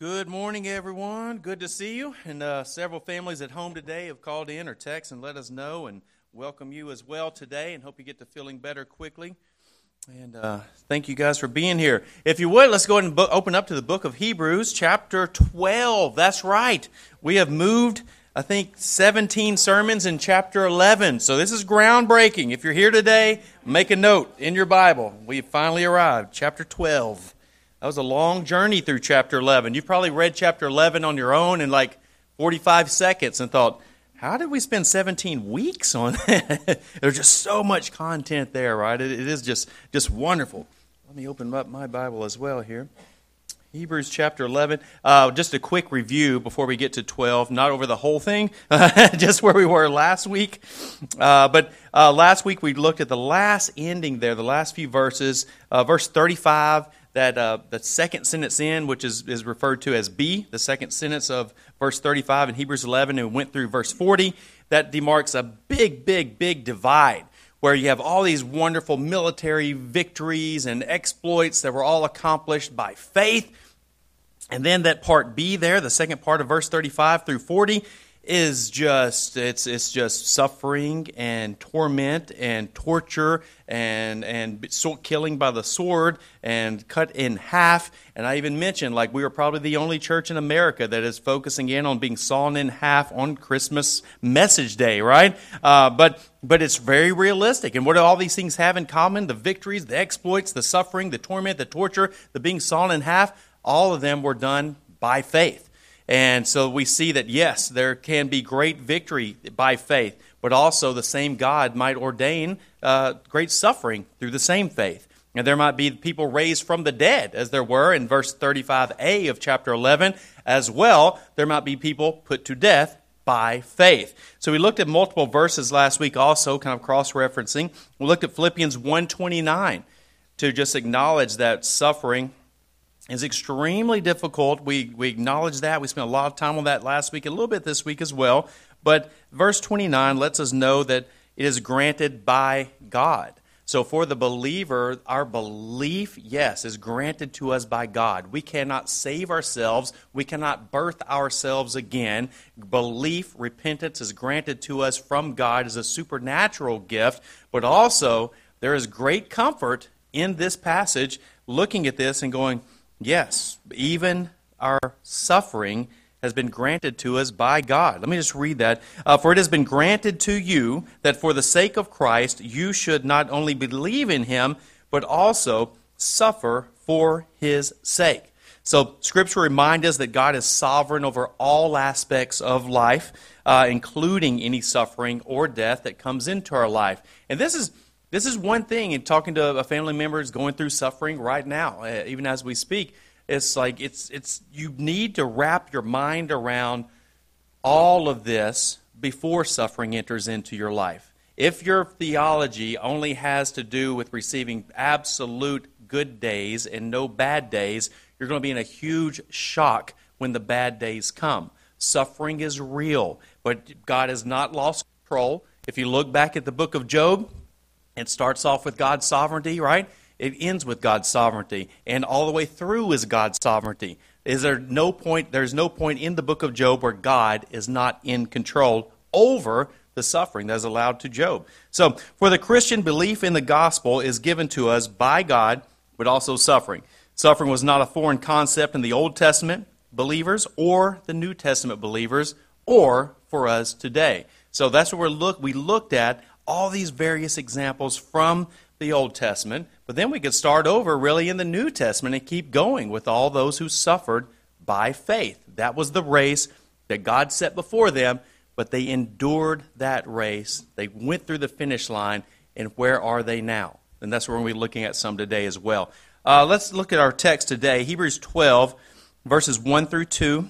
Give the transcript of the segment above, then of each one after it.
Good morning, everyone. Good to see you. And several families at home today have called in or text and let us know and welcome you as well today and hope you get to feeling better quickly. And thank you guys for being here. If you would, let's go ahead and open up to the book of Hebrews, chapter 12. That's right. We have moved, I think, 17 sermons in chapter 11. So this is groundbreaking. If you're here today, make a note in your Bible. We've finally arrived, chapter 12. That was a long journey through chapter 11. You probably read chapter 11 on your own in like 45 seconds and thought, how did we spend 17 weeks on that? There's just so much content there, right? It is just wonderful. Let me open up my Bible as well here. Hebrews chapter 11. Just a quick review before we get to 12. Not over the whole thing, just where we were last week. But last week we looked at the last ending there, the last few verses. Verse 35. That the second sentence in, which is referred to as B, the second sentence of verse 35 in Hebrews 11, and went through verse 40, that demarks a big divide, where you have all these wonderful military victories and exploits that were all accomplished by faith. And then that part B there, the second part of verse 35 through 40, is just, it's just suffering and torment and torture and killing by the sword and cut in half. And I even mentioned, like, we are probably the only church in America that is focusing in on being sawn in half on Christmas message day, right? But it's very realistic. And what do all these things have in common? The victories, the exploits, the suffering, the torment, the torture, the being sawn in half, all of them were done by faith. And so we see that, yes, there can be great victory by faith, but also the same God might ordain great suffering through the same faith. And there might be people raised from the dead, as there were in verse 35a of chapter 11. As well, there might be people put to death by faith. So we looked at multiple verses last week also, kind of cross-referencing. We looked at Philippians 1:29 to just acknowledge that suffering is extremely difficult. We acknowledge that. We spent a lot of time on that last week, a little bit this week as well. But verse 29 lets us know that it is granted by God. So for the believer, our belief, yes, is granted to us by God. We cannot save ourselves. We cannot birth ourselves again. Belief, repentance is granted to us from God as a supernatural gift. But also, there is great comfort in this passage looking at this and going, yes, even our suffering has been granted to us by God. Let me just read that. For it has been granted to you that for the sake of Christ you should not only believe in Him, but also suffer for His sake. So Scripture reminds us that God is sovereign over all aspects of life, including any suffering or death that comes into our life. And this is one thing, in talking to a family member who's going through suffering right now, even as we speak. It's like you need to wrap your mind around all of this before suffering enters into your life. If your theology only has to do with receiving absolute good days and no bad days, you're going to be in a huge shock when the bad days come. Suffering is real, but God has not lost control. If you look back at the book of Job, it starts off with God's sovereignty, right? It ends with God's sovereignty, and all the way through is God's sovereignty. There's no point in the book of Job where God is not in control over the suffering that is allowed to Job. So, for the Christian, belief in the gospel is given to us by God, but also suffering. Suffering was not a foreign concept in the Old Testament believers or the New Testament believers or for us today. So that's what we looked at all these various examples from the Old Testament, but then we could start over really in the New Testament and keep going with all those who suffered by faith. That was the race that God set before them, but they endured that race. They went through the finish line, and where are they now? And that's what we're going to be looking at some today as well. Let's look at our text today, Hebrews 12, verses 1 through 2.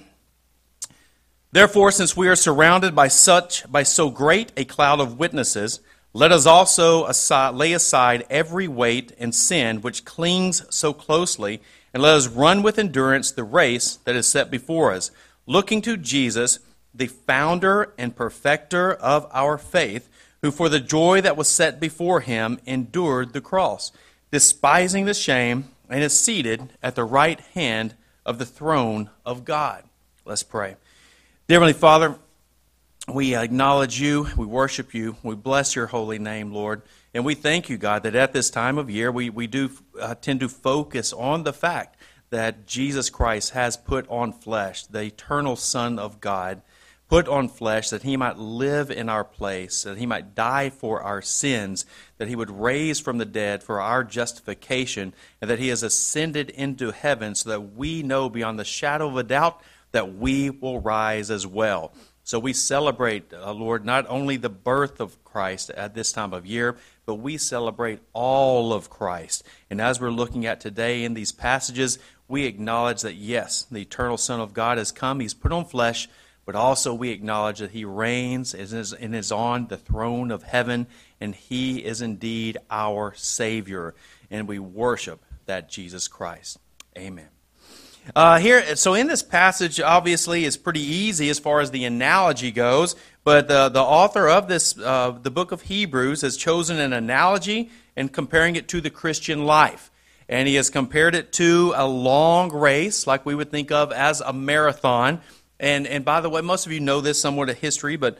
Therefore, since we are surrounded by so great a cloud of witnesses, let us also lay aside every weight and sin which clings so closely, and let us run with endurance the race that is set before us, looking to Jesus, the founder and perfecter of our faith, who for the joy that was set before him endured the cross, despising the shame, and is seated at the right hand of the throne of God. Let's pray. Dear Heavenly Father, we acknowledge you, we worship you, we bless your holy name, Lord, and we thank you, God, that at this time of year we do tend to focus on the fact that Jesus Christ has put on flesh, the eternal Son of God, put on flesh that he might live in our place, that he might die for our sins, that he would raise from the dead for our justification, and that he has ascended into heaven so that we know beyond the shadow of a doubt that we will rise as well. So we celebrate, Lord, not only the birth of Christ at this time of year, but we celebrate all of Christ. And as we're looking at today in these passages, we acknowledge that, yes, the eternal Son of God has come. He's put on flesh, but also we acknowledge that he reigns and is on the throne of heaven, and he is indeed our Savior. And we worship that Jesus Christ. Amen. So in this passage, obviously, is pretty easy as far as the analogy goes, but the author of this, the book of Hebrews, has chosen an analogy and comparing it to the Christian life. And he has compared it to a long race, like we would think of as a marathon. And by the way, most of you know this somewhat of history, but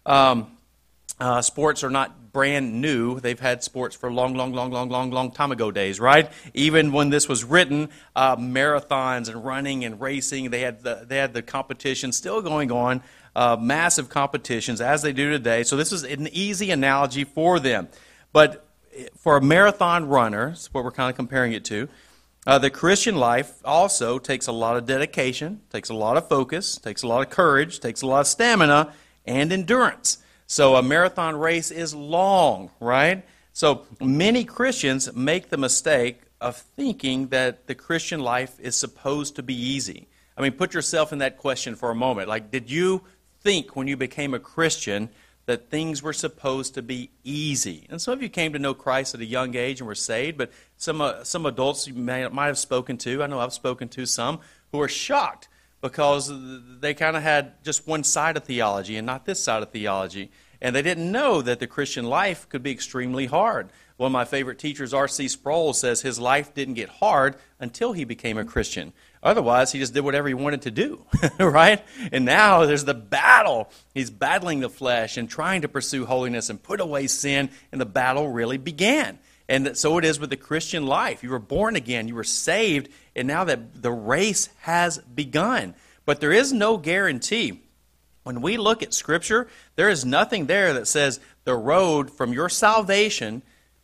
sports are not brand new. They've had sports for long time ago days, right? Even when this was written, marathons and running and racing, they had the competition still going on, massive competitions as they do today. So this is an easy analogy for them. But for a marathon runner, that's what we're kind of comparing it to, the Christian life also takes a lot of dedication, takes a lot of focus, takes a lot of courage, takes a lot of stamina and endurance. So a marathon race is long, right? So many Christians make the mistake of thinking that the Christian life is supposed to be easy. I mean, put yourself in that question for a moment. Like, did you think when you became a Christian that things were supposed to be easy? And some of you came to know Christ at a young age and were saved, but some adults you might have spoken to, I know I've spoken to some, who are shocked because they kind of had just one side of theology and not this side of theology. And they didn't know that the Christian life could be extremely hard. One of my favorite teachers, R.C. Sproul, says his life didn't get hard until he became a Christian. Otherwise, he just did whatever he wanted to do, right? And now there's the battle. He's battling the flesh and trying to pursue holiness and put away sin, and the battle really began. And so it is with the Christian life. You were born again, you were saved, and now that the race has begun. But there is no guarantee. When we look at Scripture, there is nothing there that says the road from your salvation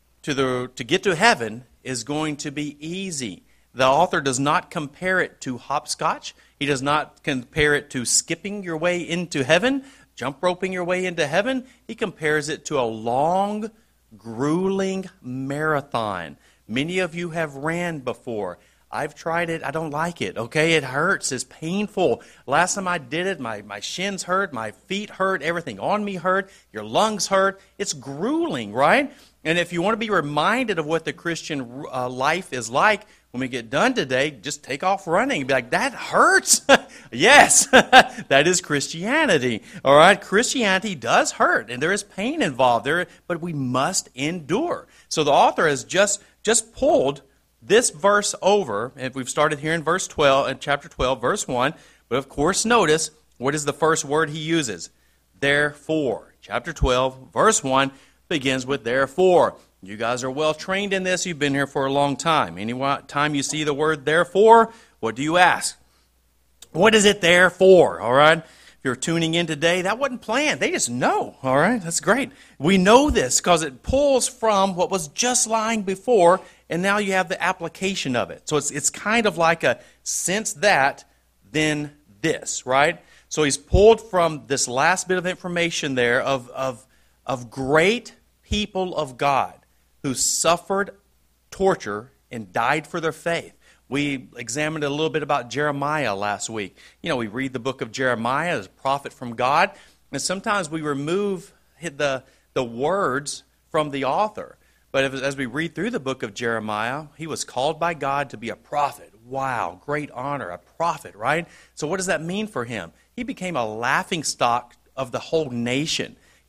to get to heaven is going to be easy. The author does not compare it to hopscotch. He does not compare it to skipping your way into heaven, jump roping your way into heaven. He compares it to a long, grueling marathon. Many of you have ran before. I've tried it. I don't like it, okay? It hurts. It's painful. Last time I did it, my shins hurt, my feet hurt, everything on me hurt, your lungs hurt. It's grueling, right? And if you want to be reminded of what the Christian life is like, when we get done today, just take off running. Be like, that hurts. Yes, that is Christianity. All right, Christianity does hurt, and there is pain involved there, but we must endure. So the author has just pulled this verse over, and we've started here in verse 12, in chapter 12, verse 1. But of course, notice what is the first word he uses? Therefore. Chapter 12, verse 1 begins with therefore. You guys are well trained in this. You've been here for a long time. Any time you see the word therefore, what do you ask? What is it there for? All right? If you're tuning in today, that wasn't planned. They just know. All right? That's great. We know this because it pulls from what was just lying before, and now you have the application of it. So it's kind of like a since that, then this, right? So he's pulled from this last bit of information there of great people of God who suffered torture and died for their faith. We examined a little bit about Jeremiah last week. You know, we read the book of Jeremiah as a prophet from God, and sometimes we remove the words from the author. But as we read through the book of Jeremiah, he was called by God to be a prophet. Wow, great honor, a prophet, right? So what does that mean for him? He became a laughingstock of the whole nation.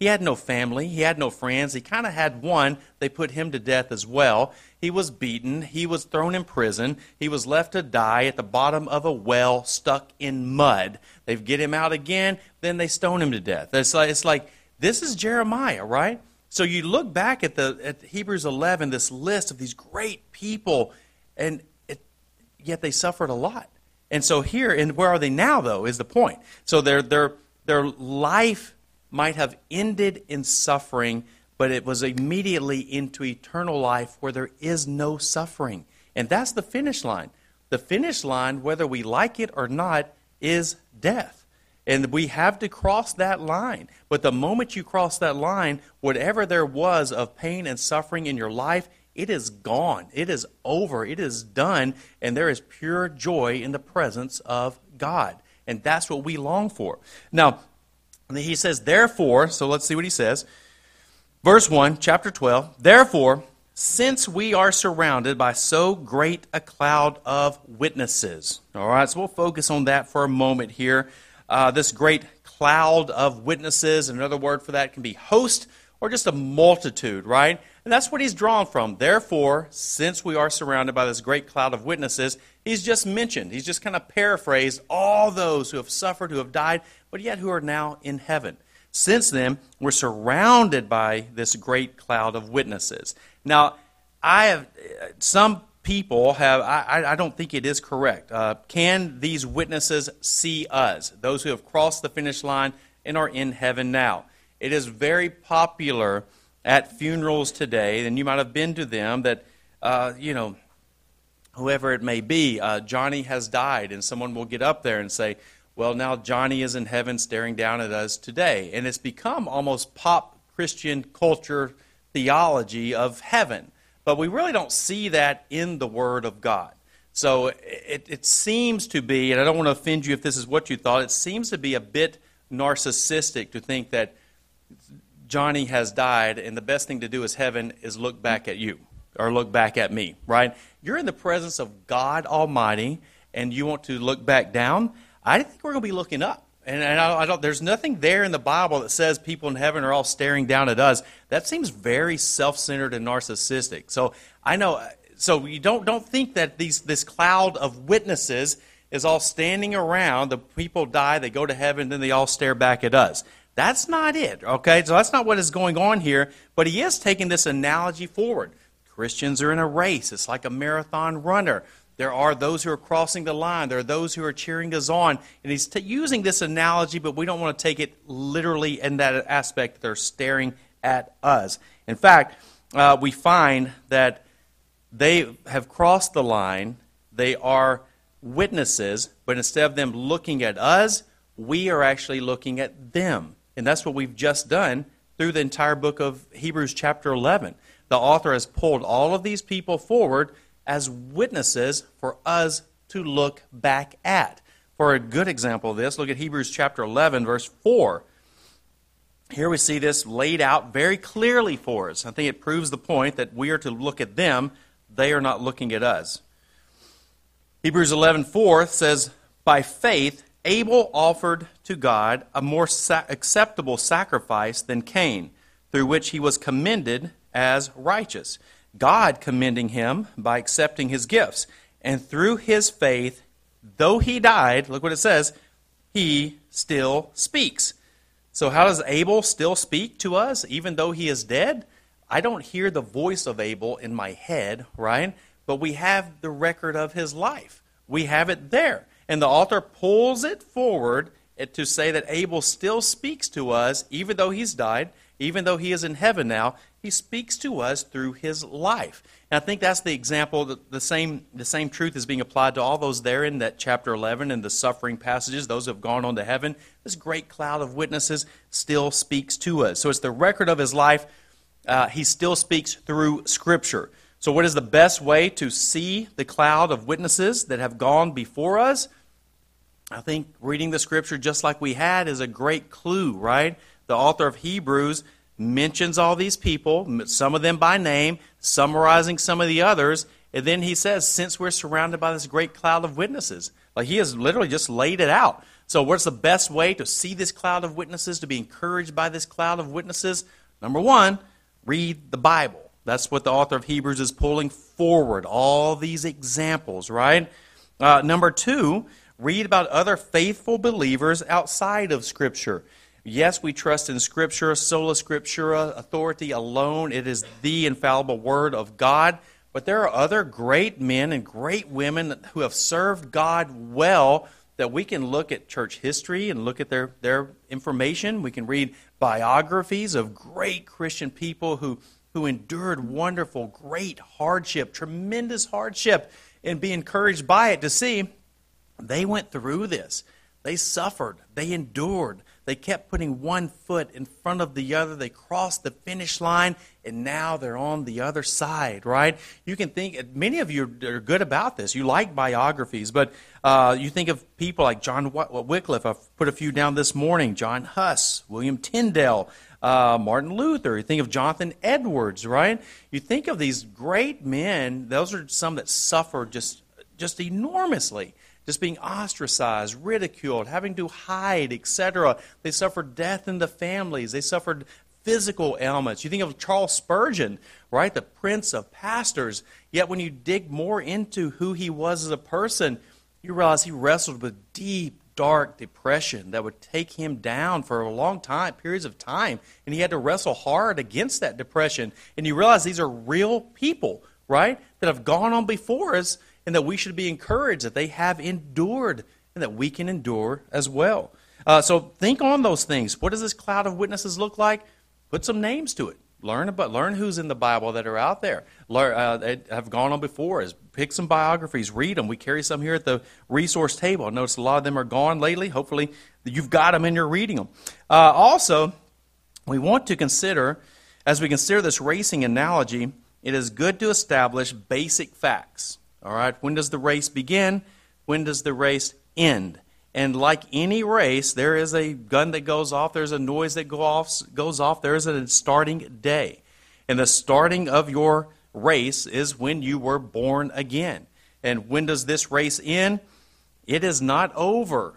He had no family. He had no friends. He kind of had one. They put him to death as well. He was beaten. He was thrown in prison. He was left to die at the bottom of a well, stuck in mud. They get him out again, then they stone him to death. It's like this is Jeremiah, right? So you look back at Hebrews 11, this list of these great people, and yet they suffered a lot. And so here, and where are they now, though, is the point. So their life might have ended in suffering, but it was immediately into eternal life where there is no suffering. And that's the finish line. The finish line, whether we like it or not, is death. And we have to cross that line. But the moment you cross that line, whatever there was of pain and suffering in your life, it is gone. It is over. It is done. And there is pure joy in the presence of God. And that's what we long for. Now, he says, therefore, so let's see what he says. Verse 1, chapter 12, therefore, since we are surrounded by so great a cloud of witnesses. All right, so we'll focus on that for a moment here. This great cloud of witnesses, another word for that can be host or just a multitude, right? And that's what he's drawn from. Therefore, since we are surrounded by this great cloud of witnesses, he's just mentioned, he's just kind of paraphrased all those who have suffered, who have died, but yet who are now in heaven. Since then, we're surrounded by this great cloud of witnesses. Now, some people have, I don't think it is correct. Can these witnesses see us, those who have crossed the finish line and are in heaven now? It is very popular at funerals today, and you might have been to them, that, whoever it may be, Johnny has died, and someone will get up there and say, well, now Johnny is in heaven staring down at us today. And it's become almost pop Christian culture theology of heaven. But we really don't see that in the Word of God. So it seems to be, and I don't want to offend you if this is what you thought, it seems to be a bit narcissistic to think that Johnny has died and the best thing to do is heaven is look back at you or look back at me, right? You're in the presence of God Almighty and you want to look back down. I think we're going to be looking up. And I don't. There's nothing there in the Bible that says people in heaven are all staring down at us. That seems very self-centered and narcissistic. So I know. So you don't think that this cloud of witnesses is all standing around. The people die, they go to heaven, then they all stare back at us. That's not it. Okay, so that's not what is going on here. But he is taking this analogy forward. Christians are in a race. It's like a marathon runner. There are those who are crossing the line. There are those who are cheering us on. And he's using this analogy, but we don't want to take it literally in that aspect that they're staring at us. In fact, we find that they have crossed the line. They are witnesses, but instead of them looking at us, we are actually looking at them. And that's what we've just done through the entire book of Hebrews chapter 11. The author has pulled all of these people forward as witnesses for us to look back at. For a good example of this, look at Hebrews chapter 11, verse 4. Here we see this laid out very clearly for us. I think it proves the point that we are to look at them. They are not looking at us. Hebrews 11:4 says, by faith, Abel offered to God a more acceptable sacrifice than Cain, through which he was commended as righteous. God commending him by accepting his gifts. And through his faith, though he died, look what it says, he still speaks. So how does Abel still speak to us, even though he is dead? I don't hear the voice of Abel in my head, right? But we have the record of his life. We have it there. And the author pulls it forward to say that Abel still speaks to us, even though he's died, even though he is in heaven now. He speaks to us through his life. And I think that's the example, the same truth is being applied to all those there in that chapter 11 and the suffering passages, those who have gone on to heaven. This great cloud of witnesses still speaks to us. So it's the record of his life. He still speaks through Scripture. So what is the best way to see the cloud of witnesses that have gone before us? I think reading the Scripture just like we had is a great clue, right? The author of Hebrews mentions all these people, some of them by name, summarizing some of the others, and then he says, since we're surrounded by this great cloud of witnesses, Like he has literally just laid it out. So what's the best way to see this cloud of witnesses, to be encouraged by this cloud of witnesses? Number one, read the Bible. That's what the author of Hebrews is pulling forward, all these examples, right? Number two, read about other faithful believers outside of Scripture. Yes, we trust in Scripture, sola scriptura, authority alone. It is the infallible Word of God. But there are other great men and great women who have served God well that we can look at church history and look at their information. We can read biographies of great Christian people who endured wonderful, great hardship, tremendous hardship, and be encouraged by it to see they went through this. They suffered. They endured. They kept putting one foot in front of the other. They crossed the finish line, and now they're on the other side, right? You can think, many of you are good about this. You like biographies, but you think of people like John Wycliffe. I've put a few down this morning. John Huss, William Tyndale, Martin Luther. You think of Jonathan Edwards, right? You think of these great men. Those are some that suffered just enormously. Just being ostracized, ridiculed, having to hide, etc. They suffered death in the families. They suffered physical ailments. You think of Charles Spurgeon, right? The prince of pastors. Yet when you dig more into who he was as a person, you realize he wrestled with deep, dark depression that would take him down for a long time, periods of time. And he had to wrestle hard against that depression. And you realize these are real people, right? That have gone on before us, and that we should be encouraged that they have endured and that we can endure as well. So think on those things. What does this cloud of witnesses look like? Put some names to it. Learn who's in the Bible that are out there. That have gone on before us. Pick some biographies. Read them. We carry some here at the resource table. I noticed a lot of them are gone lately. Hopefully you've got them and you're reading them. Also, we want to consider, as we consider this racing analogy, it is good to establish basic facts. All right, when does the race begin? When does the race end? And like any race, there is a gun that goes off, there's a noise that goes off, there is a starting day. And the starting of your race is when you were born again. And when does this race end? It is not over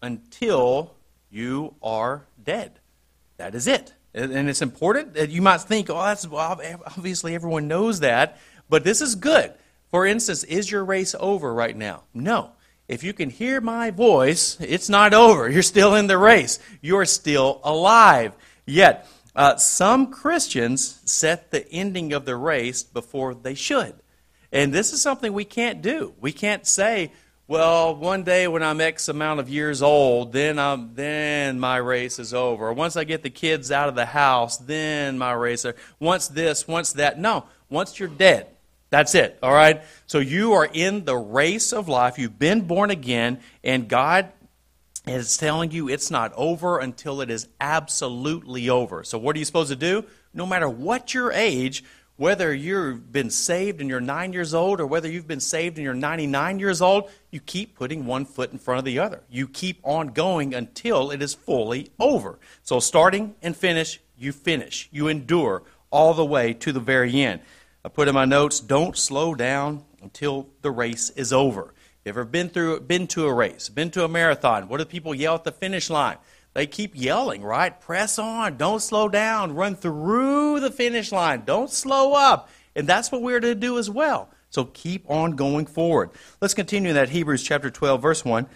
until you are dead. That is it. And it's important. You might think, obviously everyone knows that, but this is good. For instance, is your race over right now? No. If you can hear my voice, it's not over. You're still in the race. You're still alive. Yet, some Christians set the ending of the race before they should. And this is something we can't do. We can't say, well, one day when I'm X amount of years old, then my race is over. Or once I get the kids out of the house, then my race. Once this, once that. No, once you're dead. That's it, all right? So you are in the race of life. You've been born again, and God is telling you it's not over until it is absolutely over. So what are you supposed to do? No matter what your age, whether you've been saved and you're 9 years old or whether you've been saved and you're 99 years old, you keep putting one foot in front of the other. You keep on going until it is fully over. So starting and finish, you endure all the way to the very end. I put in my notes, don't slow down until the race is over. You ever been to a race, been to a marathon? What do people yell at the finish line? They keep yelling, right? Press on, don't slow down, run through the finish line, don't slow up. And that's what we're to do as well. So keep on going forward. Let's continue that Hebrews chapter 12, verse 1.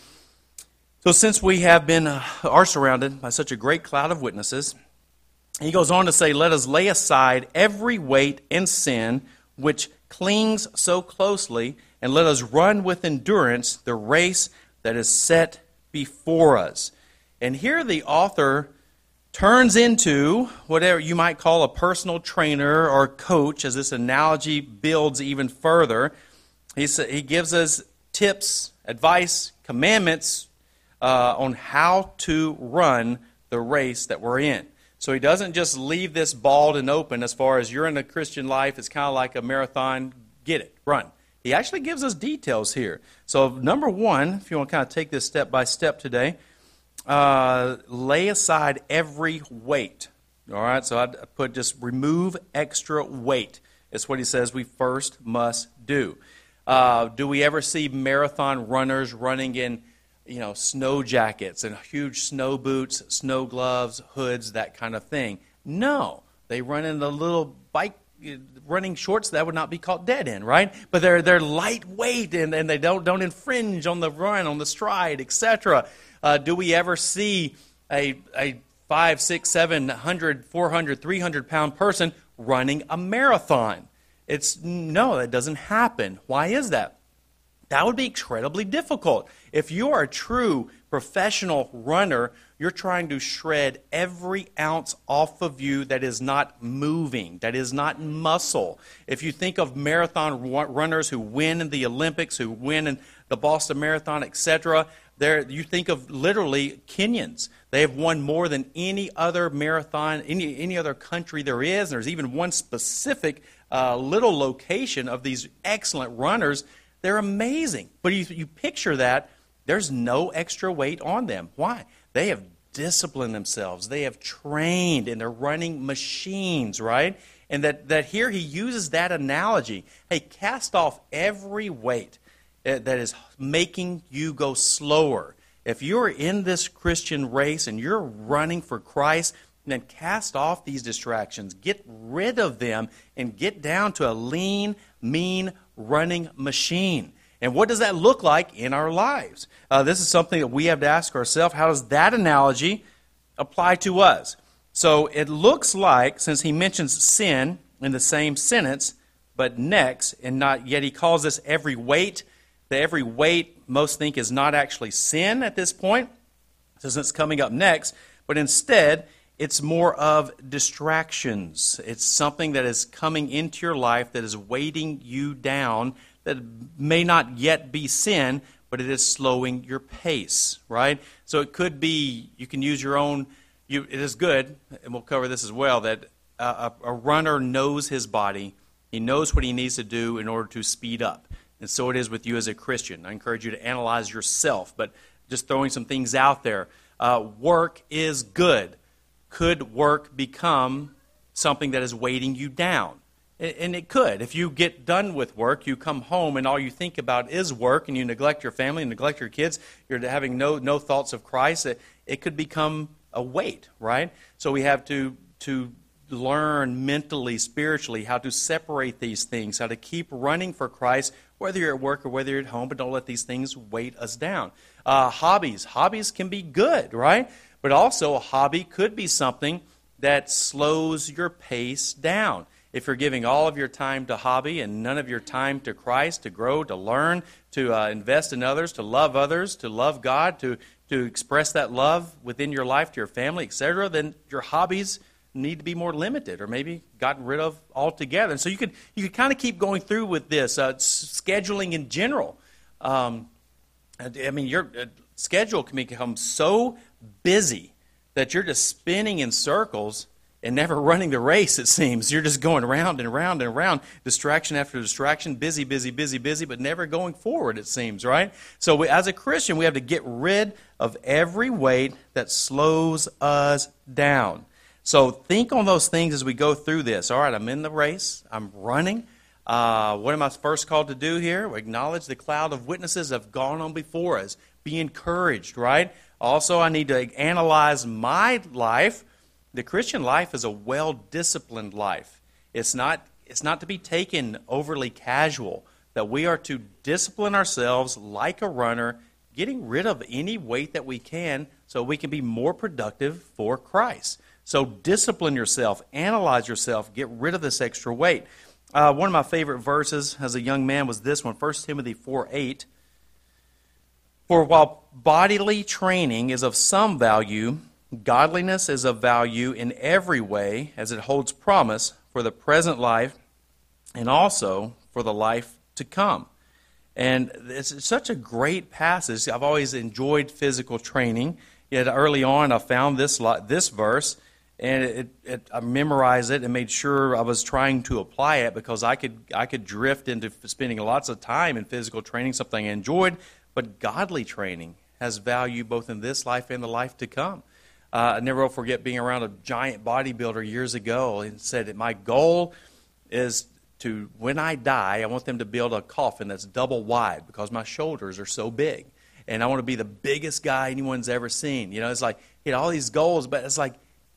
So since we have been are surrounded by such a great cloud of witnesses, he goes on to say, let us lay aside every weight and sin which clings so closely, and let us run with endurance the race that is set before us. And here the author turns into whatever you might call a personal trainer or coach, as this analogy builds even further. He gives us tips, advice, commandments on how to run the race that we're in. So he doesn't just leave this bald and open as far as you're in a Christian life. It's kind of like a marathon. Get it, run. He actually gives us details here. So number one, if you want to kind of take this step by step today, lay aside every weight. All right, so I put just remove extra weight. It's what he says we first must do. Do we ever see marathon runners running in, snow jackets and huge snow boots, snow gloves, hoods, that kind of thing? No. They run in the little bike running shorts that would not be called dead end, right? But they're lightweight and they don't infringe on the run, on the stride, etc. Do we ever see a 5, 6, 700, 400, 300-pound person running a marathon? No, that doesn't happen. Why is that? That would be incredibly difficult. If you are a true professional runner, you're trying to shred every ounce off of you that is not moving, that is not muscle. If you think of marathon runners who win in the Olympics, who win in the Boston Marathon, etc., you think of literally Kenyans. They have won more than any other marathon, any other country there is. There's even one specific little location of these excellent runners. They're amazing. But you picture that, there's no extra weight on them. Why? They have disciplined themselves. They have trained, and they're running machines, right? And that here he uses that analogy. Hey, cast off every weight that is making you go slower. If you're in this Christian race and you're running for Christ, then cast off these distractions. Get rid of them and get down to a lean, mean running machine. And what does that look like in our lives? This is something that we have to ask ourselves. How does that analogy apply to us? So it looks like, since he mentions sin in the same sentence, but next, and not yet he calls this every weight. The every weight most think is not actually sin at this point, since it's coming up next, but instead it's more of distractions. It's something that is coming into your life that is weighting you down, that may not yet be sin, but it is slowing your pace, right? So it could be, you can use your own, it is good, and we'll cover this as well, that a runner knows his body. He knows what he needs to do in order to speed up. And so it is with you as a Christian. I encourage you to analyze yourself, but just throwing some things out there. Work is good. Could work become something that is weighting you down? And it could. If you get done with work, you come home and all you think about is work, and you neglect your family and neglect your kids, you're having no thoughts of Christ, it could become a weight, right? So we have to learn mentally, spiritually, how to separate these things, how to keep running for Christ, whether you're at work or whether you're at home, but don't let these things weight us down. Hobbies can be good, right? But also a hobby could be something that slows your pace down. If you're giving all of your time to hobby and none of your time to Christ, to grow, to learn, to invest in others, to love God, to express that love within your life to your family, etc., then your hobbies need to be more limited or maybe gotten rid of altogether. And so you could kind of keep going through with this. Scheduling in general. Your schedule can become so busy that you're just spinning in circles and never running the race, it seems. You're just going around and around and around, distraction after distraction, busy, but never going forward, it seems, right? So as a Christian, we have to get rid of every weight that slows us down. So think on those things as we go through this. All right, I'm in the race. I'm running. What am I first called to do here? We acknowledge the cloud of witnesses have gone on before us. Be encouraged, right? Also, I need to analyze my life. The Christian life is a well-disciplined life. It's not to be taken overly casual, that we are to discipline ourselves like a runner, getting rid of any weight that we can so we can be more productive for Christ. So discipline yourself, analyze yourself, get rid of this extra weight. One of my favorite verses as a young man was this one, 1 Timothy 4:8. For while bodily training is of some value, godliness is of value in every way, as it holds promise for the present life and also for the life to come. And it's such a great passage. I've always enjoyed physical training. Yet early on, I found this verse, and I memorized it and made sure I was trying to apply it, because I could drift into spending lots of time in physical training, something I enjoyed. But godly training has value both in this life and the life to come. I never will forget being around a giant bodybuilder years ago, and said that my goal is to when I die, I want them to build a coffin that's double wide because my shoulders are so big. And I want to be the biggest guy anyone's ever seen. You know, it's like, all these goals, but it's like,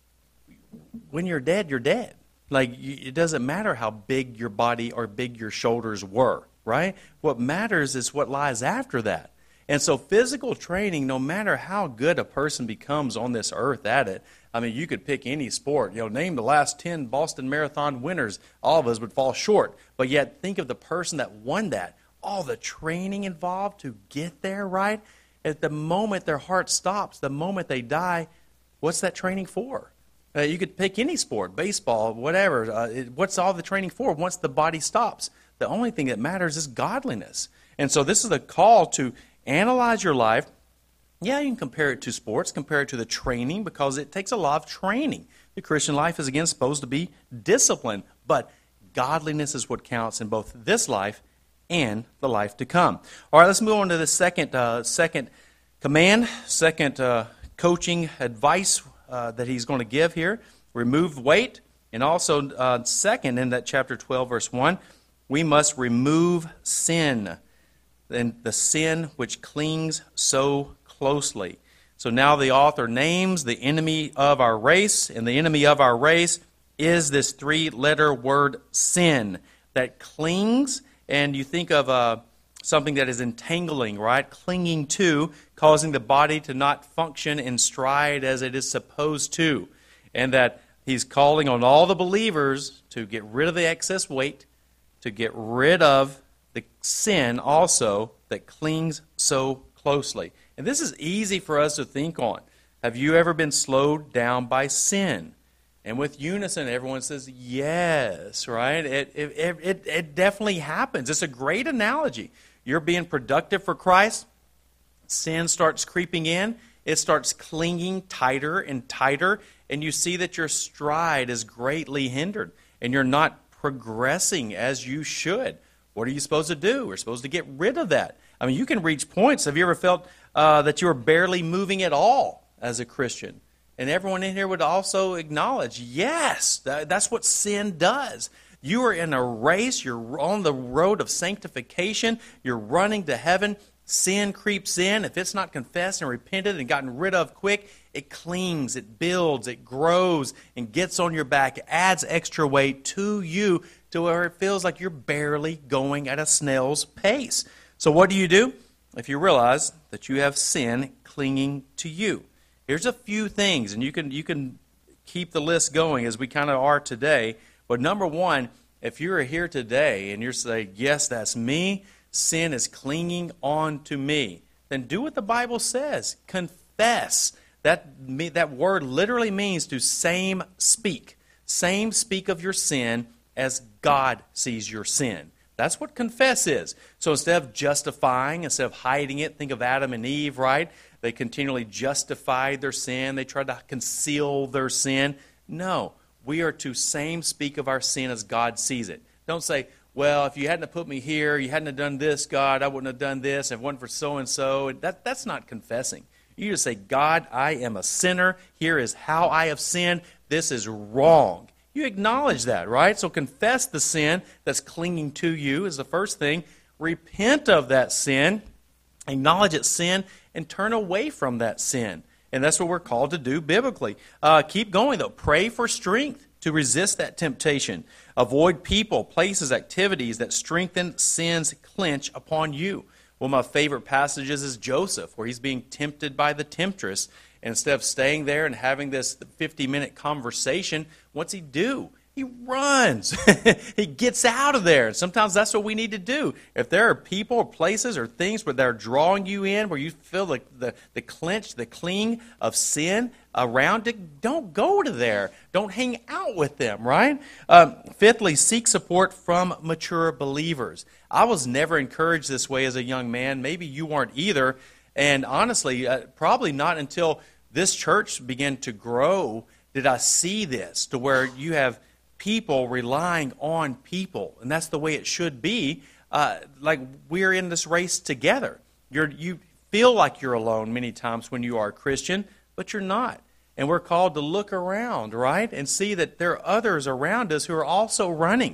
when you're dead, you're dead. Like, it doesn't matter how big your body or big your shoulders were, right? What matters is what lies after that. And so physical training, no matter how good a person becomes on this earth at it, I mean, you could pick any sport. You know, name the last 10 Boston Marathon winners. All of us would fall short. But yet, think of the person that won that. All the training involved to get there, right? At the moment their heart stops, the moment they die, what's that training for? You could pick any sport, baseball, whatever. What's all the training for once the body stops? The only thing that matters is godliness. And so this is a call to analyze your life. Yeah, you can compare it to sports, compare it to the training, because it takes a lot of training. The Christian life is, again, supposed to be disciplined, but godliness is what counts in both this life and the life to come. All right, let's move on to the second command, second coaching advice that he's going to give here. Remove weight. And also, second, in that chapter 12, verse 1, we must remove sin, and the sin which clings so closely. So now the author names the enemy of our race, and the enemy of our race is this three-letter word sin that clings. And you think of something that is entangling, right? Clinging to, causing the body to not function in stride as it is supposed to. And that he's calling on all the believers to get rid of the excess weight, to get rid of the sin also that clings so closely. And this is easy for us to think on. Have you ever been slowed down by sin? And with unison, everyone says, yes, right? It definitely happens. It's a great analogy. You're being productive for Christ. Sin starts creeping in. It starts clinging tighter and tighter. And you see that your stride is greatly hindered. And you're not progressing as you should. What are you supposed to do? We're supposed to get rid of that. I mean, you can reach points. Have you ever felt that you were barely moving at all as a Christian? And everyone in here would also acknowledge, yes, that's what sin does. You are in a race. You're on the road of sanctification. You're running to heaven. Sin creeps in. If it's not confessed and repented and gotten rid of quick, it clings, it builds, it grows, and gets on your back. It adds extra weight to you to where it feels like you're barely going at a snail's pace. So what do? If you realize that you have sin clinging to you? Here's a few things, and you can keep the list going as we kind of are today. But number one, if you're here today and you're saying, yes, that's me, sin is clinging on to me, then do what the Bible says. Confess. That word literally means to same speak. Same speak of your sin as God sees your sin. That's what confess is. So instead of justifying, instead of hiding it, think of Adam and Eve, right? They continually justified their sin. They tried to conceal their sin. No, we are to same speak of our sin as God sees it. Don't say, well, if you hadn't have put me here, you hadn't have done this, God, I wouldn't have done this. If it wasn't for so-and-so. That's not confessing. You just say, God, I am a sinner. Here is how I have sinned. This is wrong. You acknowledge that, right? So confess the sin that's clinging to you is the first thing. Repent of that sin. Acknowledge it's sin and turn away from that sin. And that's what we're called to do biblically. Keep going, though. Pray for strength to resist that temptation. Avoid people, places, activities that strengthen sin's clinch upon you. One of my favorite passages is Joseph, where he's being tempted by the temptress. And instead of staying there and having this 50-minute conversation, what's he do? He runs. He gets out of there. Sometimes that's what we need to do. If there are people or places or things where they're drawing you in, where you feel the clench, the cling of sin around it, don't go to there. Don't hang out with them, right? Fifthly, seek support from mature believers. I was never encouraged this way as a young man. Maybe you weren't either. And honestly, probably not until this church began to grow did I see this, to where you have people relying on people. And that's the way it should be. Like we're in this race together. You feel like you're alone many times when you are a Christian, but you're not. And we're called to look around, right, and see that there are others around us who are also running.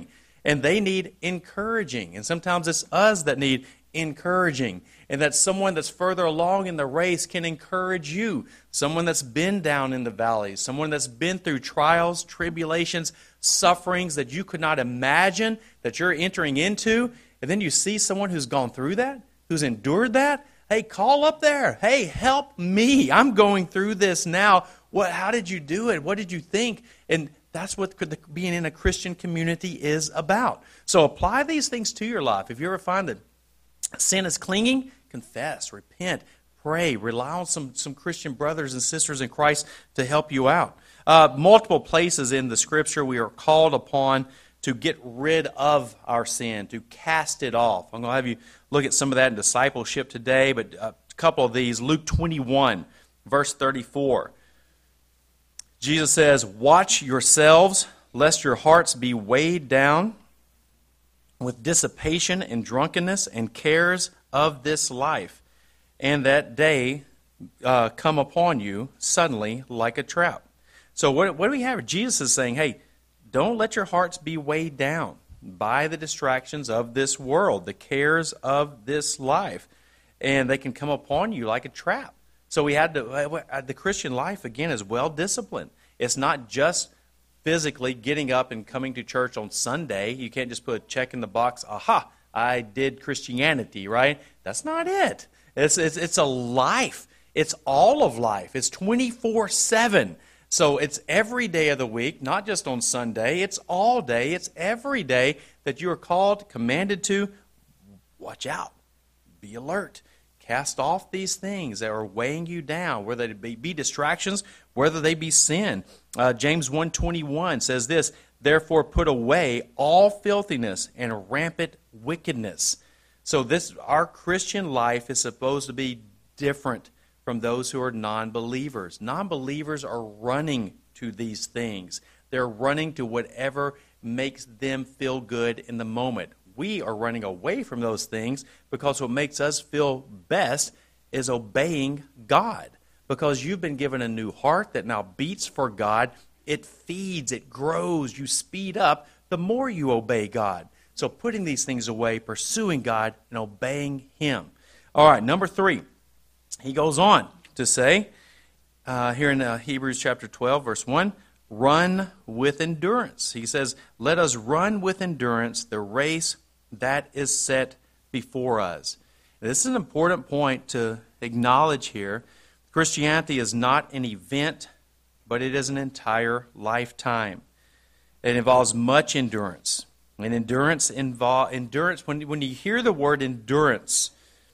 and they need encouraging. And sometimes it's us that need encouraging, and that someone that's further along in the race can encourage you. Someone that's been down in the valleys, someone that's been through trials, tribulations, sufferings that you could not imagine that you're entering into, and then you see someone who's gone through that, who's endured that. Hey, call up there. Hey, help me. I'm going through this now. How did you do it? What did you think? And that's what being in a Christian community is about. So apply these things to your life. If you ever find that sin is clinging, confess, repent, pray, rely on some Christian brothers and sisters in Christ to help you out. Multiple places in the Scripture we are called upon to get rid of our sin, to cast it off. I'm going to have you look at some of that in discipleship today, but a couple of these. Luke 21, verse 34. Jesus says, "Watch yourselves, lest your hearts be weighed down with dissipation and drunkenness and cares of this life, and that day come upon you suddenly like a trap." So what do we have? Jesus is saying, hey, don't let your hearts be weighed down by the distractions of this world, the cares of this life, and they can come upon you like a trap. So we had the Christian life, again, is well-disciplined. It's not just physically getting up and coming to church on Sunday. You can't just put a check in the box, aha, I did Christianity, right? That's not it. It's a life. It's all of life. It's 24/7. So it's every day of the week, not just on Sunday. It's all day. It's every day that you are called, commanded to watch out, be alert, cast off these things that are weighing you down, whether they be distractions, whether they be sin. James 1:21 says this, "Therefore put away all filthiness and rampant wickedness." So our Christian life is supposed to be different from those who are non-believers. Non-believers are running to these things. They're running to whatever makes them feel good in the moment. We are running away from those things because what makes us feel best is obeying God. Because you've been given a new heart that now beats for God. It feeds, it grows, you speed up the more you obey God. So putting these things away, pursuing God, and obeying Him. All right, number 3. He goes on to say, here in Hebrews chapter 12, verse 1, run with endurance. He says, let us run with endurance the race that is set before us. This is an important point to acknowledge here. Christianity is not an event, but it is an entire lifetime. It involves much endurance. And endurance, when you hear the word endurance,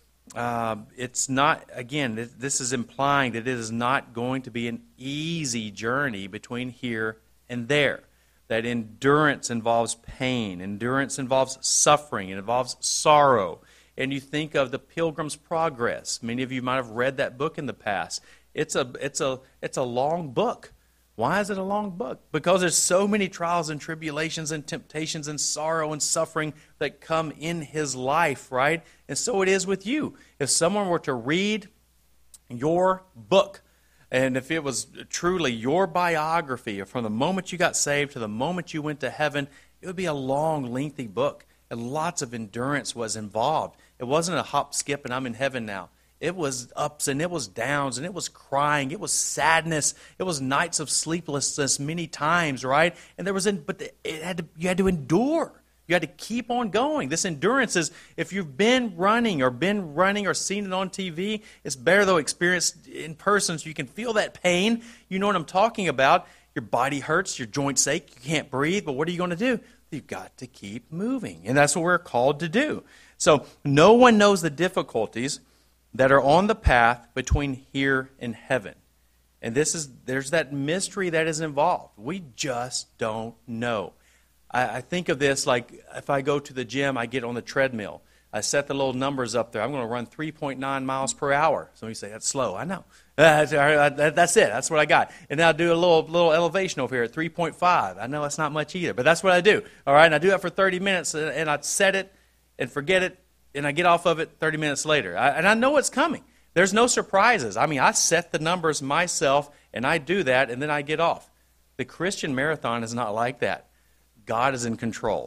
it's not, again, this is implying that it is not going to be an easy journey between here and there. That endurance involves pain, endurance involves suffering, it involves sorrow. And you think of the Pilgrim's Progress. Many of you might have read that book in the past. It's a long book. Why is it a long book? Because there's so many trials and tribulations and temptations and sorrow and suffering that come in his life, right? And so it is with you. If someone were to read your book, and if it was truly your biography from the moment you got saved to the moment you went to heaven, it would be a long, lengthy book. And lots of endurance was involved. It wasn't a hop, skip, and I'm in heaven now. It was ups and it was downs and it was crying. It was sadness. It was nights of sleeplessness many times, right? And you had to endure. You had to keep on going. This endurance is, if you've been running or seen it on TV, it's better though experienced in person so you can feel that pain. You know what I'm talking about. Your body hurts, your joints ache, you can't breathe, but what are you going to do? You've got to keep moving. And that's what we're called to do. So no one knows the difficulties that are on the path between here and heaven. And there's that mystery that is involved. We just don't know. I think of this like if I go to the gym, I get on the treadmill. I set the little numbers up there. I'm going to run 3.9 miles per hour. Some of you say, that's slow. I know. That's it. That's what I got. And then I'll do a little elevation over here at 3.5. I know that's not much either, but that's what I do. All right, and I do that for 30 minutes, and I set it and forget it, and I get off of it 30 minutes later. And I know it's coming. There's no surprises. I mean, I set the numbers myself, and I do that, and then I get off. The Christian marathon is not like that. God is in control.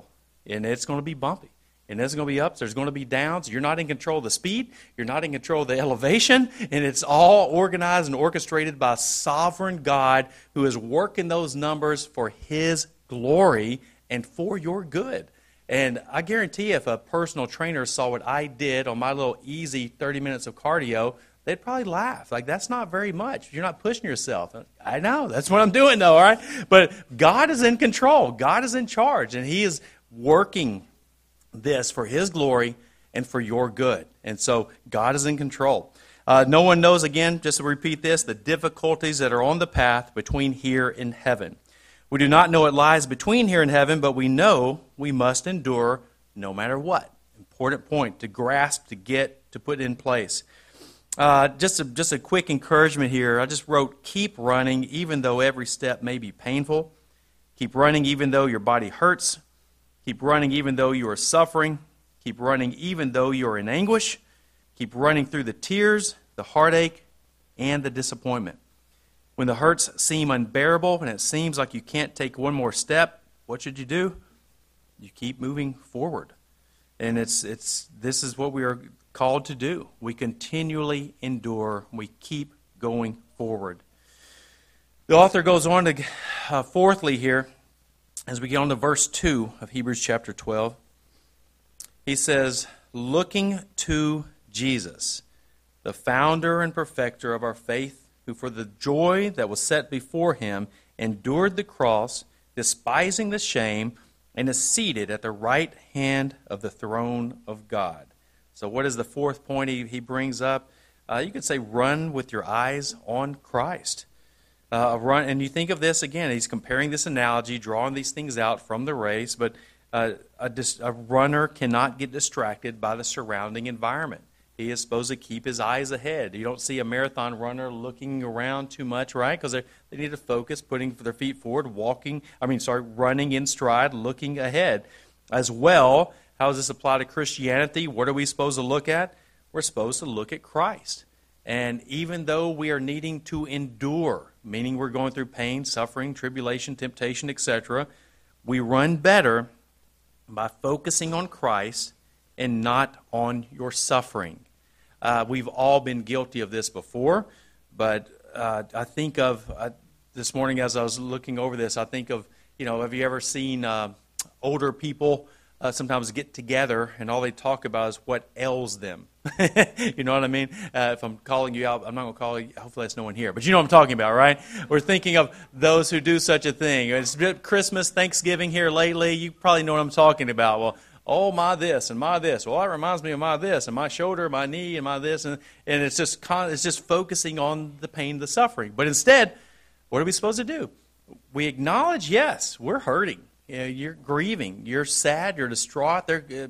and it's going to be bumpy. And there's going to be ups, there's going to be downs. You're not in control of the speed, you're not in control of the elevation, and it's all organized and orchestrated by a sovereign God who is working those numbers for His glory and for your good. And I guarantee if a personal trainer saw what I did on my little easy 30 minutes of cardio, they'd probably laugh. Like, that's not very much. You're not pushing yourself. I know. That's what I'm doing, though, all right? But God is in control. God is in charge, and He is working this for His glory and for your good. And so God is in control. No one knows, again, just to repeat this, the difficulties that are on the path between here and heaven. We do not know what lies between here and heaven, but we know we must endure no matter what. Important point to grasp, to get, to put in place. Just a quick encouragement here. I just wrote, keep running even though every step may be painful. Keep running even though your body hurts. Keep running even though you are suffering. Keep running even though you are in anguish. Keep running through the tears, the heartache, and the disappointment. When the hurts seem unbearable and it seems like you can't take one more step, what should you do? You keep moving forward. And this is what we are called to do. We continually endure. We keep going forward. The author goes on to, fourthly here, as we get on to verse 2 of Hebrews chapter 12, he says, looking to Jesus, the founder and perfecter of our faith, who for the joy that was set before Him endured the cross, despising the shame, and is seated at the right hand of the throne of God. So what is the fourth point he brings up? You could say run with your eyes on Christ. Run, and you think of this again, he's comparing this analogy, drawing these things out from the race, but a runner cannot get distracted by the surrounding environment. He is supposed to keep his eyes ahead. You don't see a marathon runner looking around too much, right? Because they need to focus, putting their feet forward, running in stride, looking ahead. As well, how does this apply to Christianity? What are we supposed to look at? We're supposed to look at Christ. And even though we are needing to endure, meaning we're going through pain, suffering, tribulation, temptation, etc., we run better by focusing on Christ and not on your suffering. We've all been guilty of this before, but I think of, this morning as I was looking over this, I think of, have you ever seen older people sometimes get together and all they talk about is what ails them? You know what I mean? If I'm calling you out, I'm not going to call you, hopefully that's no one here, but you know what I'm talking about, right? We're thinking of those who do such a thing. It's Christmas, Thanksgiving here lately, you probably know what I'm talking about. Well, oh, my this and my this. Well, that reminds me of my this and my shoulder, my knee, and my this. And it's just focusing on the pain, the suffering. But instead, what are we supposed to do? We acknowledge, yes, we're hurting. You're grieving. You're sad. You're distraught.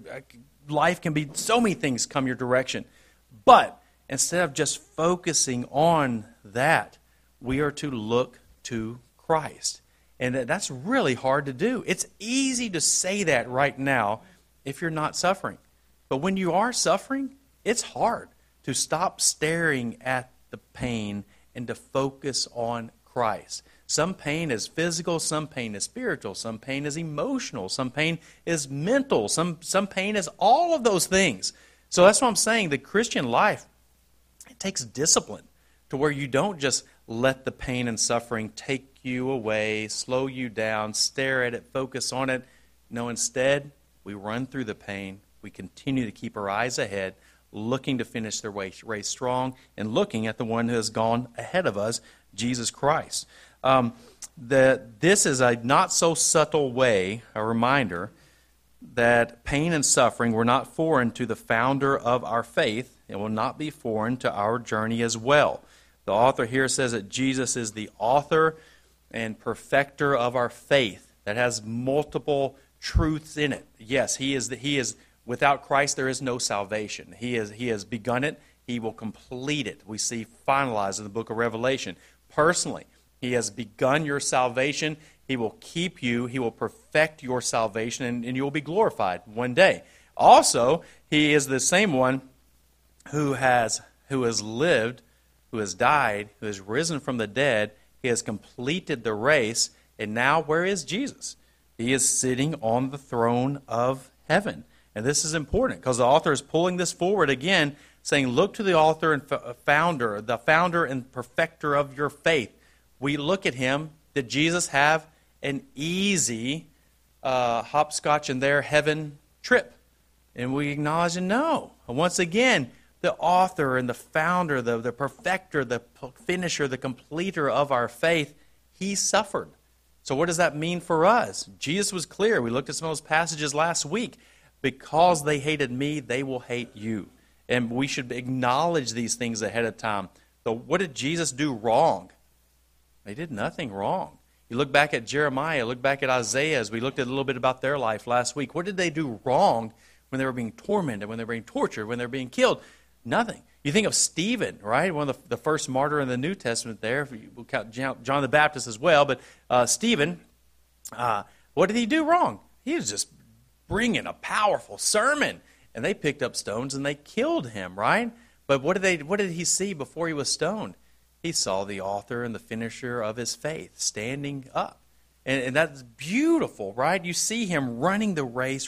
Life can be, so many things come your direction. But instead of just focusing on that, we are to look to Christ. And that's really hard to do. It's easy to say that right now if you're not suffering. But when you are suffering, it's hard to stop staring at the pain and to focus on Christ. Some pain is physical, some pain is spiritual, some pain is emotional, some pain is mental, some pain is all of those things. So that's what I'm saying. The Christian life, it takes discipline to where you don't just let the pain and suffering take you away, slow you down, stare at it, focus on it. No, instead, we run through the pain. We continue to keep our eyes ahead, looking to finish the race strong and looking at the one who has gone ahead of us, Jesus Christ. This is a not so subtle way, a reminder, that pain and suffering were not foreign to the founder of our faith. It will not be foreign to our journey as well. The author here says that Jesus is the author and perfecter of our faith. That has multiple truths in it. Yes, he is. Without Christ, there is no salvation. He has begun it. He will complete it. We see finalized in the book of Revelation. Personally, He has begun your salvation. He will keep you. He will perfect your salvation, and you will be glorified one day. Also, He is the same one who has lived, who has died, who has risen from the dead. He has completed the race. And now, where is Jesus? He is sitting on the throne of heaven. And this is important because the author is pulling this forward again, saying, look to the author and founder, the founder and perfecter of your faith. We look at him. Did Jesus have an easy hopscotch in their heaven trip? And we acknowledge no. And once again, the author and the founder, the perfecter, the finisher, the completer of our faith, he suffered. So what does that mean for us? Jesus was clear. We looked at some of those passages last week. Because they hated me, they will hate you. And we should acknowledge these things ahead of time. So what did Jesus do wrong? They did nothing wrong. You look back at Jeremiah, look back at Isaiah, as we looked at a little bit about their life last week. What did they do wrong when they were being tormented, when they were being tortured, when they were being killed? Nothing. You think of Stephen, right? One of the first martyr in the New Testament there. We'll count John the Baptist as well. But Stephen, what did he do wrong? He was just bringing a powerful sermon. And they picked up stones and they killed him, right? But what did he see before he was stoned? He saw the author and the finisher of his faith standing up. And that's beautiful, right? You see him running the race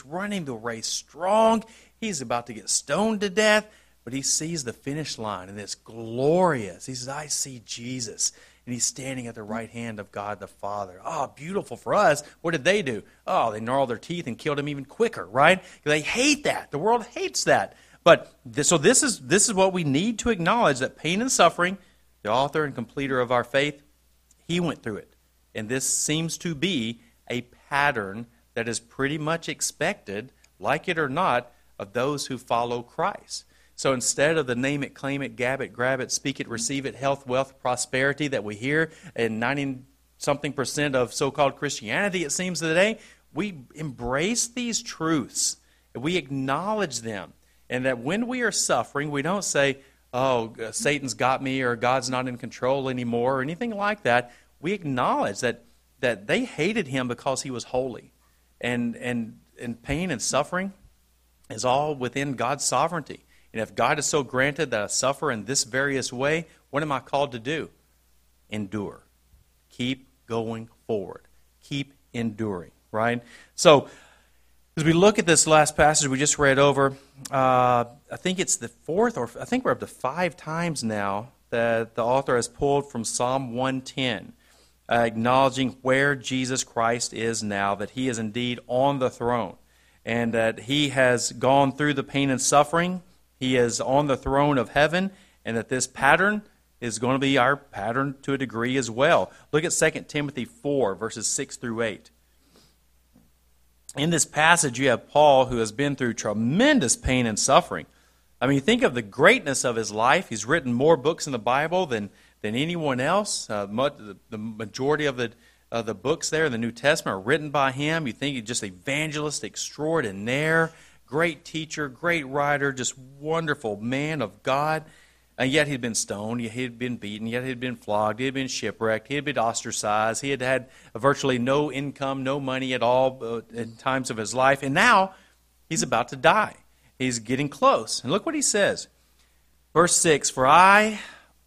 strong. He's about to get stoned to death, but he sees the finish line, and it's glorious. He says, I see Jesus, and he's standing at the right hand of God the Father. Oh, beautiful for us. What did they do? Oh, they gnarled their teeth and killed him even quicker, right? They hate that. The world hates that. But this is what we need to acknowledge, that pain and suffering, the author and completer of our faith, he went through it. And this seems to be a pattern that is pretty much expected, like it or not, of those who follow Christ. So instead of the name it, claim it, gab it, grab it, speak it, receive it, health, wealth, prosperity that we hear in 90-something% of so-called Christianity, it seems today, we embrace these truths. We acknowledge them. And that when we are suffering, we don't say, oh, Satan's got me, or God's not in control anymore, or anything like that. We acknowledge that they hated him because he was holy. And pain and suffering is all within God's sovereignty. And if God has so granted that I suffer in this various way, what am I called to do? Endure. Keep going forward. Keep enduring, right? So, as we look at this last passage we just read over, I think it's the fourth, or I think we're up to 5 times now that the author has pulled from Psalm 110, acknowledging where Jesus Christ is now, that he is indeed on the throne, and that he has gone through the pain and suffering. He is on the throne of heaven, and that this pattern is going to be our pattern to a degree as well. Look at 2 Timothy 4, verses 6 through 8. In this passage, you have Paul, who has been through tremendous pain and suffering. I mean, think of the greatness of his life. He's written more books in the Bible than anyone else. The majority of the books there in the New Testament are written by him. You think he's just evangelist extraordinaire, great teacher, great writer, just wonderful man of God. And yet he'd been stoned, he had been beaten, yet he had been flogged, he had been shipwrecked, he had been ostracized, he had had virtually no income, no money at all in times of his life. And now he's about to die. He's getting close. And look what he says. Verse 6, for I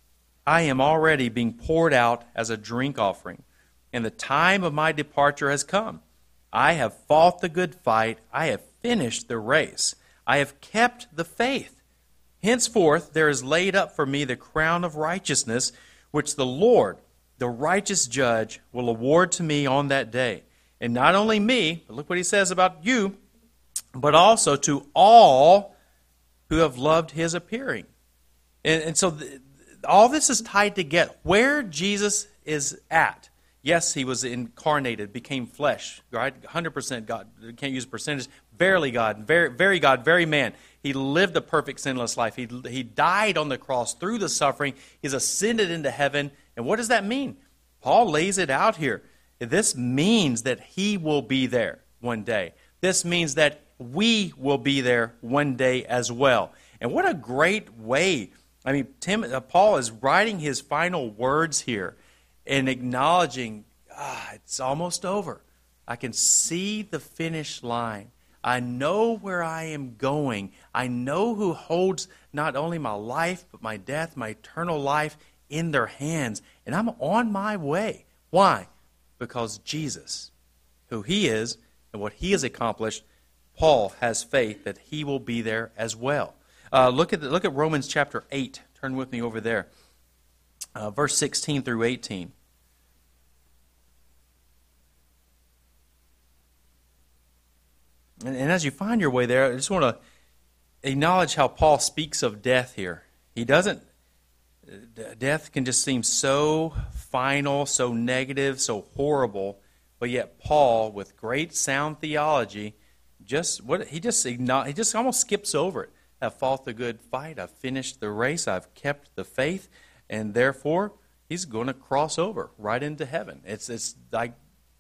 am already being poured out as a drink offering, and the time of my departure has come. I have fought the good fight, I have finished the race, I have kept the faith. Henceforth there is laid up for me the crown of righteousness, which the Lord, the righteous judge, will award to me on that day. And not only me, but look what he says about you, but also to all who have loved his appearing. And so all this is tied together. Where Jesus is at. Yes, he was incarnated, became flesh, right? 100% God. Can't use percentage. Verily God, very God, very man. He lived a perfect sinless life. He died on the cross through the suffering. He's ascended into heaven. And what does that mean? Paul lays it out here. This means that he will be there one day. This means that we will be there one day as well. And what a great way. I mean, Paul is writing his final words here and acknowledging, it's almost over. I can see the finish line. I know where I am going. I know who holds not only my life, but my death, my eternal life in their hands. And I'm on my way. Why? Because Jesus who he is and what he has accomplished, Paul has faith that he will be there as well. Look at Romans chapter 8. Turn with me over there. Verse 16 through 18. And as you find your way there, I just want to acknowledge how Paul speaks of death here. He doesn't, death can just seem so final, so negative, so horrible, but yet Paul, with great sound theology, he just almost skips over it. I've fought the good fight, I've finished the race, I've kept the faith, and therefore he's going to cross over right into heaven. It's like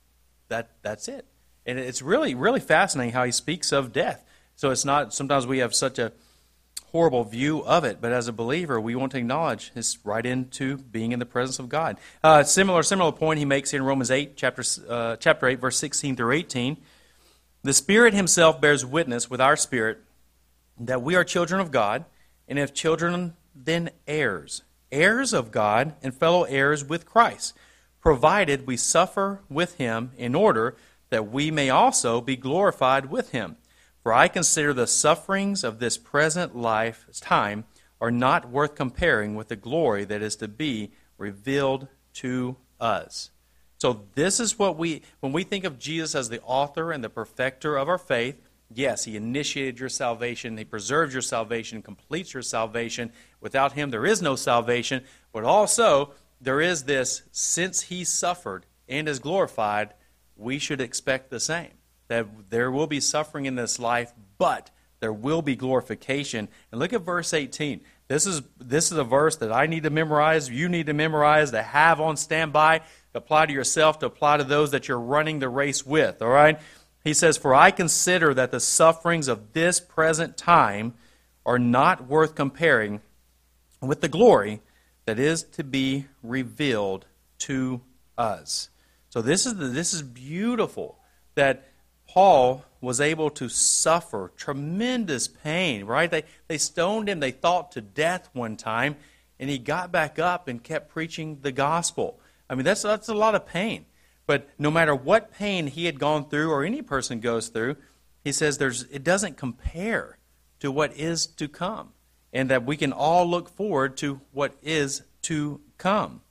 that's it. And it's really, really fascinating how he speaks of death. So it's not, sometimes we have such a horrible view of it, but as a believer, we want to acknowledge it's right into being in the presence of God. Similar point he makes in Romans 8, chapter 8, verse 16 through 18. The Spirit himself bears witness with our spirit that we are children of God, and if children, then heirs. Heirs of God and fellow heirs with Christ, provided we suffer with him in order that we may also be glorified with him. For I consider the sufferings of this present time are not worth comparing with the glory that is to be revealed to us. So this is what when we think of Jesus as the author and the perfecter of our faith, yes, he initiated your salvation, he preserves your salvation, completes your salvation. Without him there is no salvation. But also there is this, since he suffered and is glorified, we should expect the same. That there will be suffering in this life, but there will be glorification. And look at verse 18. This is a verse that I need to memorize, you need to memorize, to have on standby, to apply to yourself, to apply to those that you're running the race with. All right? He says, "For I consider that the sufferings of this present time are not worth comparing with the glory that is to be revealed to us." So this is beautiful that Paul was able to suffer tremendous pain, right? They stoned him, they thought to death one time, and he got back up and kept preaching the gospel. I mean, that's a lot of pain. But no matter what pain he had gone through or any person goes through, he says it doesn't compare to what is to come, and that we can all look forward to what is to come.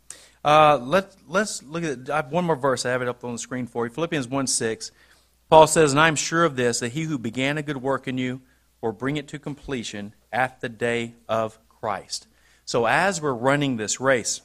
Let's look at I have one more verse. I have it up on the screen for you. Philippians 1:6. Paul says, "And I am sure of this, that he who began a good work in you will bring it to completion at the day of Christ." So as we're running this race,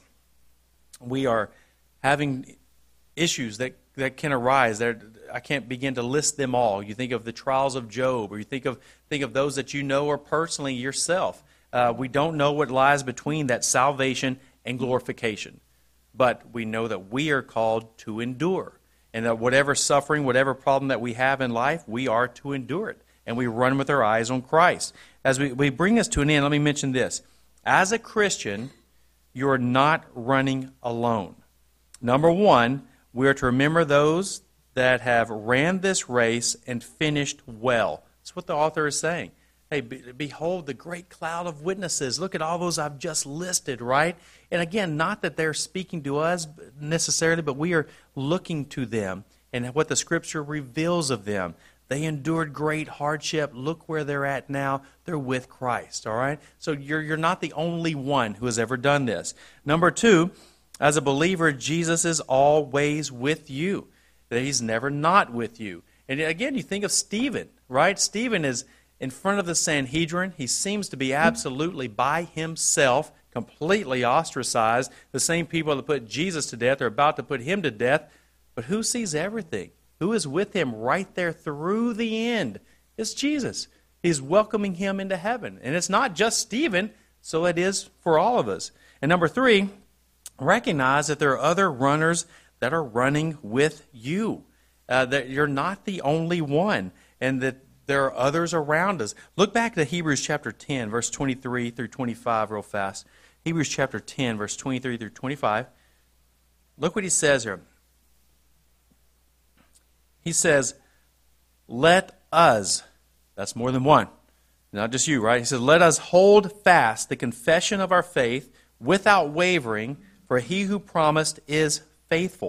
we are having issues that can arise. I can't begin to list them all. You think of the trials of Job, or you think of those that you know or personally yourself. We don't know what lies between that salvation and glorification. But we know that we are called to endure. And that whatever suffering, whatever problem that we have in life, we are to endure it. And we run with our eyes on Christ. As we bring this to an end, let me mention this. As a Christian, you're not running alone. Number one, we are to remember those that have ran this race and finished well. That's what the author is saying. Hey, behold the great cloud of witnesses. Look at all those I've just listed, right? And again, not that they're speaking to us necessarily, but we are looking to them and what the Scripture reveals of them. They endured great hardship. Look where they're at now. They're with Christ, all right? So you're not the only one who has ever done this. Number two, as a believer, Jesus is always with you. That he's never not with you. And again, you think of Stephen, right? Stephen is in front of the Sanhedrin. He seems to be absolutely by himself, completely ostracized. The same people that put Jesus to death are about to put him to death. But who sees everything? Who is with him right there through the end? It's Jesus. He's welcoming him into heaven. And it's not just Stephen, so it is for all of us. And number three, recognize that there are other runners that are running with you. That you're not the only one, and that there are others around us. Look back to Hebrews chapter 10, verse 23 through 25 real fast. Hebrews chapter 10, verse 23 through 25. Look what he says here. He says, "Let us," that's more than one, not just you, right? He says, "Let us hold fast the confession of our faith without wavering, for he who promised is faithful.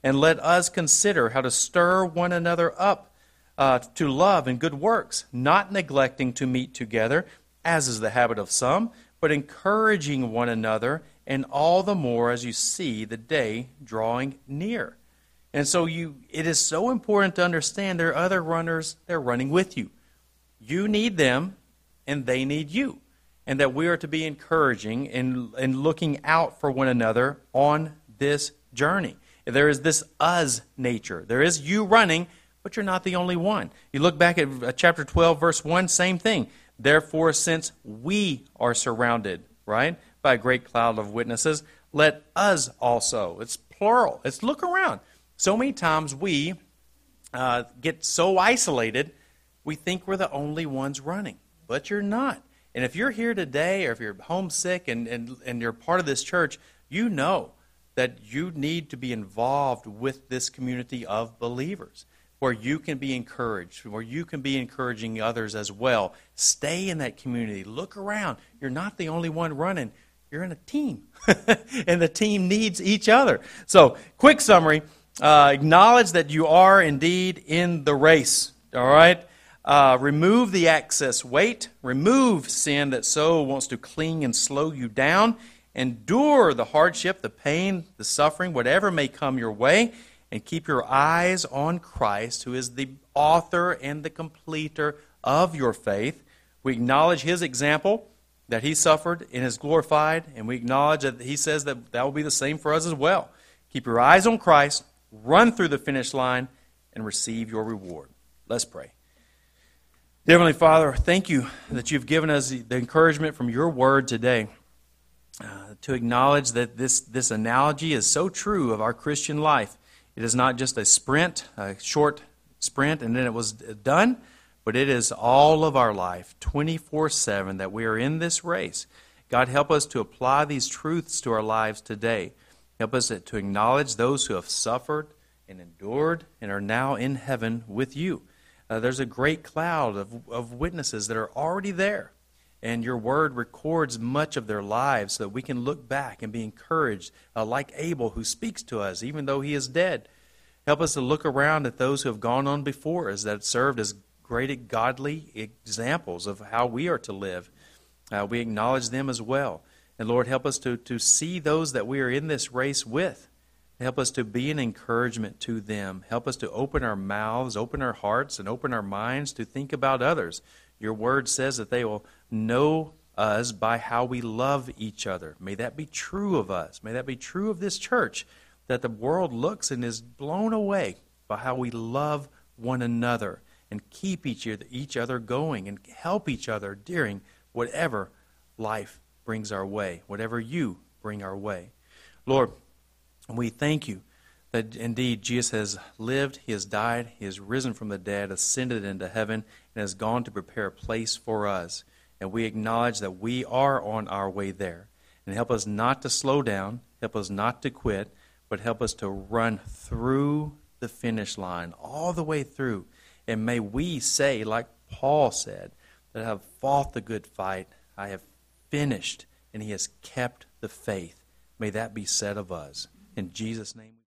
And let us consider how to stir one another up to love and good works, not neglecting to meet together, as is the habit of some, but encouraging one another, and all the more as you see the day drawing near. And so it is so important to understand there are other runners that are running with you. You need them, and they need you. And that we are to be encouraging and looking out for one another on this journey. There is this us nature. There is you running, but you're not the only one. You look back at chapter 12, verse 1, same thing. Therefore, since we are surrounded, right, by a great cloud of witnesses, let us also. It's plural. It's look around. So many times we get so isolated, we think we're the only ones running, but you're not. And if you're here today, or if you're homesick and you're part of this church, you know that you need to be involved with this community of believers, where you can be encouraged, where you can be encouraging others as well. Stay in that community. Look around. You're not the only one running. You're in a team, and the team needs each other. So, quick summary. Acknowledge that you are indeed in the race, all right? Remove the excess weight. Remove sin that so wants to cling and slow you down. Endure the hardship, the pain, the suffering, whatever may come your way, and keep your eyes on Christ, who is the author and the completer of your faith. We acknowledge His example, that He suffered and is glorified, and we acknowledge that He says that will be the same for us as well. Keep your eyes on Christ, run through the finish line, and receive your reward. Let's pray. Dear Heavenly Father, thank you that you've given us the encouragement from your word today to acknowledge that this analogy is so true of our Christian life. It is not just a sprint, a short sprint, and then it was done, but it is all of our life, 24/7, that we are in this race. God, help us to apply these truths to our lives today. Help us to acknowledge those who have suffered and endured and are now in heaven with you. There's a great cloud of witnesses that are already there, and your word records much of their lives so that we can look back and be encouraged, like Abel, who speaks to us even though he is dead. Help us to look around at those who have gone on before us that served as great godly examples of how we are to live. We acknowledge them as well. And Lord, help us to see those that we are in this race with. Help us to be an encouragement to them. Help us to open our mouths, open our hearts, and open our minds to think about others. Your word says that they will know us by how we love each other. May that be true of us. May that be true of this church, that the world looks and is blown away by how we love one another and keep each other going and help each other during whatever life brings our way, whatever you bring our way. Lord, we thank you that indeed Jesus has lived, He has died, He has risen from the dead, ascended into heaven, and has gone to prepare a place for us. And we acknowledge that we are on our way there. And help us not to slow down, help us not to quit, but help us to run through the finish line, all the way through. And may we say, like Paul said, that I have fought the good fight, I have finished, and he has kept the faith. May that be said of us. In Jesus' name.